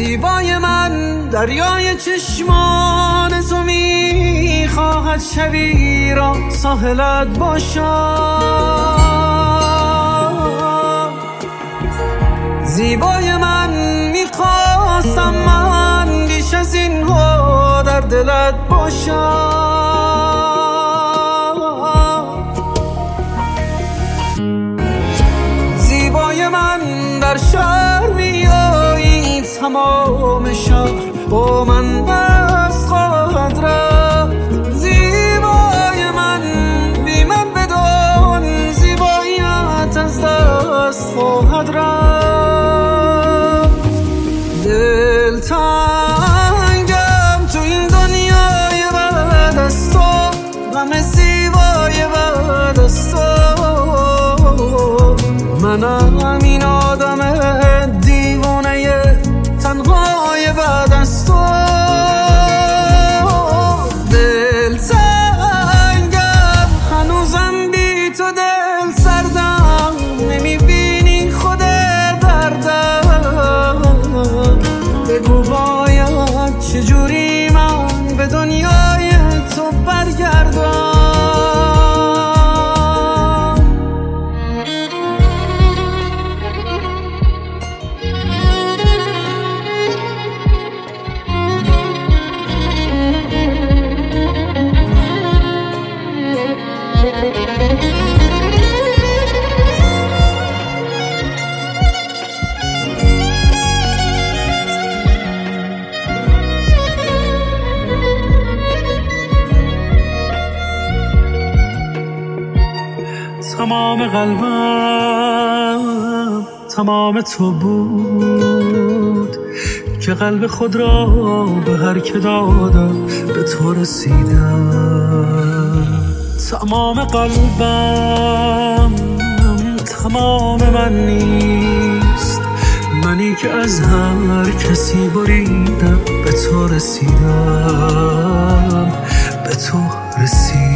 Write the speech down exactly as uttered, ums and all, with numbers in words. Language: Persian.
زیبای من دریای چشمان تو میخواهد شبی را ساحلت باشم. زیبای من میخواستم من بیش از این ها در دلت باشم. زیبای من در شهر میایی تمام شهر با من دست خواهد رفت. زیبای من بی من بدان زیباییت از دست خواهد رفت. دل تنگم تو این دنیای بعد از تو، غم زیبای بعد از تو. منم این آدم دیوانه تنهای بعد از تو. دل تنگم هنوزم بی تو دل سردم، نمیبینی خود دردم. بگو باید چجوری من به دنیای تو برگردم. تمام قلبم تمام تو بود که قلب خود را به هر که دادم به تو رسیدم. تمام قلبم تمام من نیست، منی که از هر کسی بریدم به تو رسیدم، به تو رسیدم.